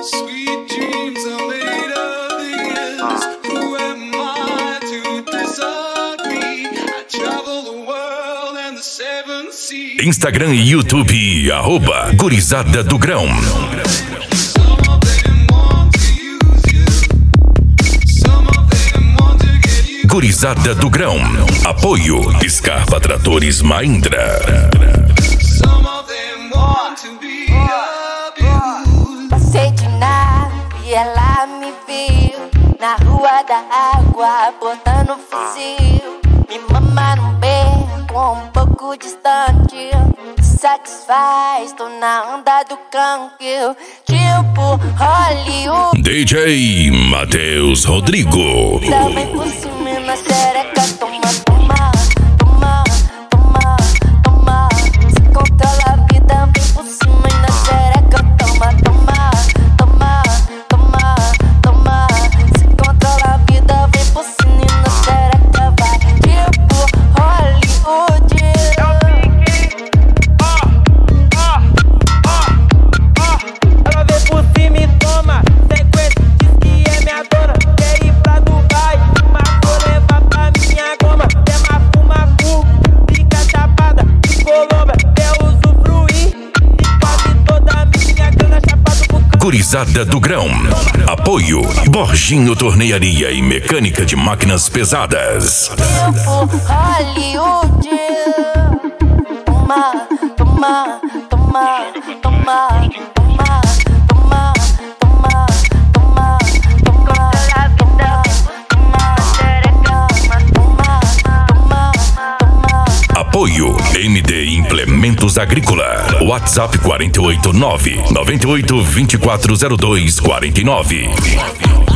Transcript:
Sweet dreams are made of this. Who am I to disagree? I travel the world and the seven seas. Instagram e YouTube, @Gurizada do Grão. Gurizada do Grão. Apoio Scarpa Tratores Mahindra. Passei de nave e ela me viu na rua da água, botando fuzil. Me mama num beco um pouco distante, satisfaz, tô na onda do canque, tipo Hollywood. DJ Matheus Rodrigo. Também por cima na xereca, toma, toma, toma, toma, toma. Se controla a vida, vem por cima na xereca, toma, toma, toma, toma, toma. Se controla a vida, vem por cima na xereca, vai tipo Hollywood. Ela vem por cima e toma sequência, diz que é minha dona. Quer ir pra Dubai, mas vou levar pra minha goma. É mafu, fica chapada de Colômbia. Quer usufruir de quase toda a minha grana, chapado por causa. Gurizada do Grão. Apoio Borginho Tornearia e Mecânica de Máquinas Pesadas. Tipo Hollywood. Toma, toma, toma, toma, toma, toma, toma, toma, toma, toma. Apoio ND Implementos Agrícola. WhatsApp 489 98 2402 49.